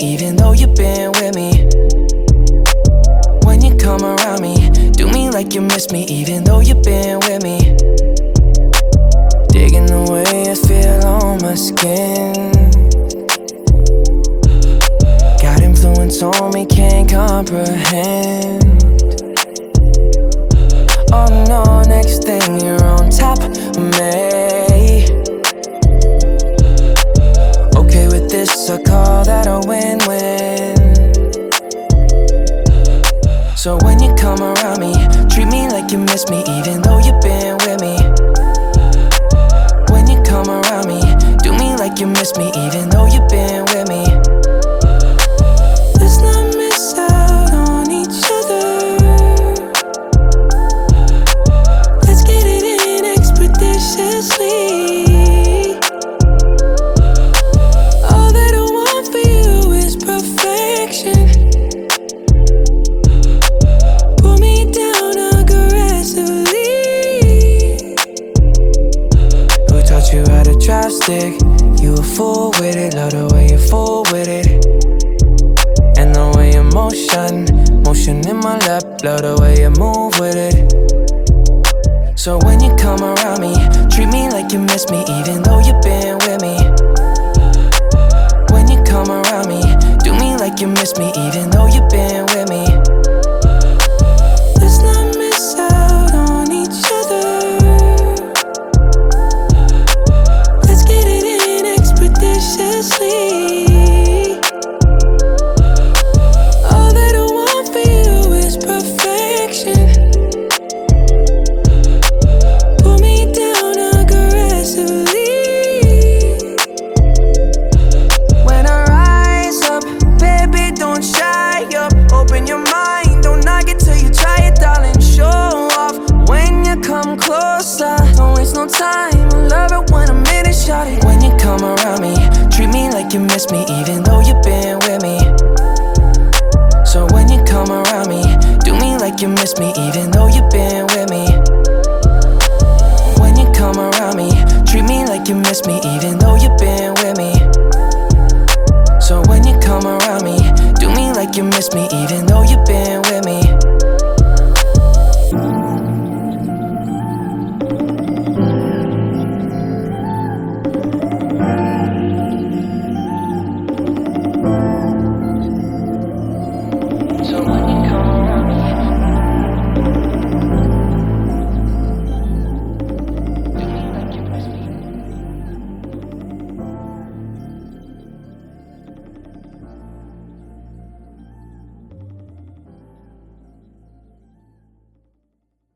even though you've been with me. When you come around me, do me like you miss me, even though you've been with me. Digging the way I feel on my skin. Got influence on me, can't comprehend. Oh no, next thing you're on top of me. Okay with this, I call that a win-win. So when you come around me, treat me like you miss me, even though you've been with me. When you come around me, do me like you miss me, even though you've been with me. Let's not miss out on each other. Let's get it in expeditiously. All that I want for you is perfection. Pull me down aggressively. Who taught you how to drive stick? You a fool with it, love the way you fool with it. And the way you motion in my lap, love the way you move with it. So when you come around me, treat me like you miss me, even though you've been with me. When you come around me, do me like you miss me, even though you've been with me. Let's not miss out on each other. Let's get it in expeditiously. All that I want for you is perfection. Pull me down aggressively. When I rise up, baby, don't shy up. Open your mind, don't knock it till you try it, darling. Show off when you come closer. Don't waste no time, I love it when I'm in it, shout it. When you come around me, treat me like you miss me, even though you've been with me. So when you come around me, do me like you miss me, even though you've been with me. When you come around me, treat me like you miss me, even though you've been with me. So when you come around me, do me like you miss me, even though